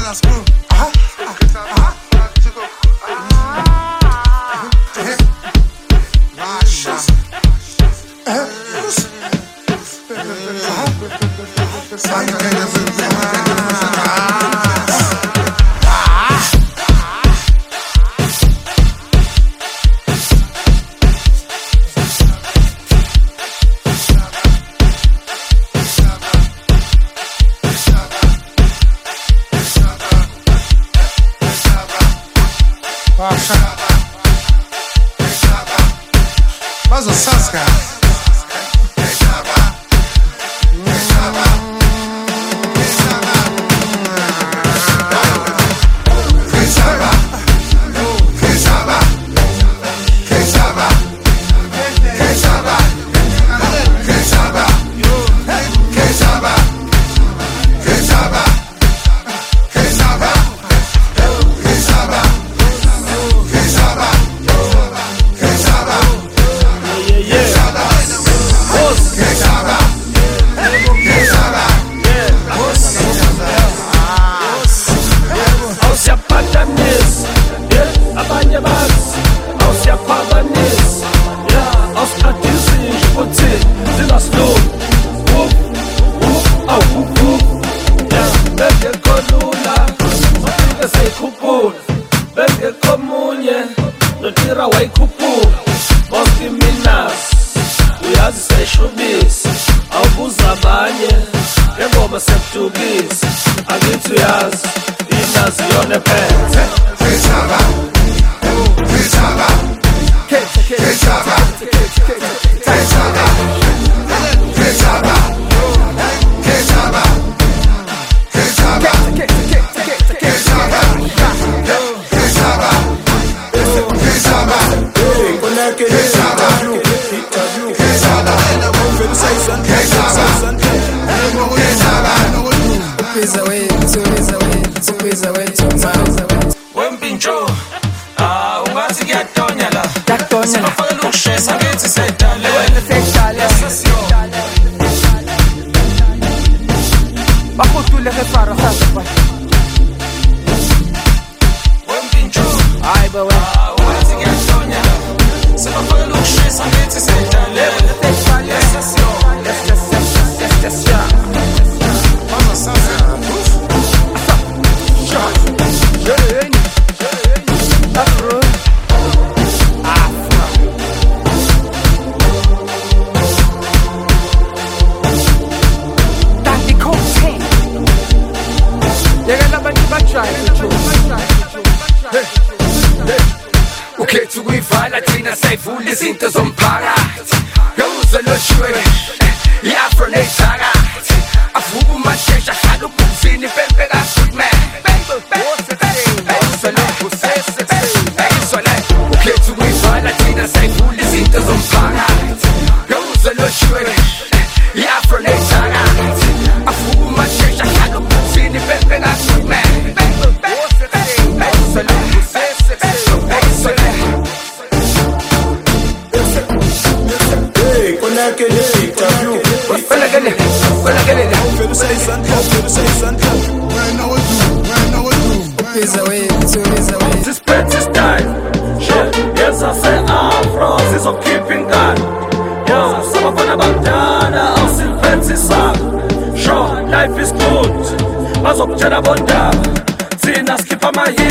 Ukhetha ukuyifala thina sayifula izinto zomphakathi yawuzoloshwe i-afro neyithakathi avuka umashesha hlala ubhusini pempe ka-sweetman ukhetha ukuyifala thina sayifula izinto zomphakathi yawuzoloshwe i-afro neyithakathi avuka umashesha hlala ubhusini pempe ka-sweetman This style, shit, yes I say afro, this of keeping gun. Yo, some of them abandana, I'll still fancy song. Sure, life is good, mas of Jana Bonda, Tina skip on my heel.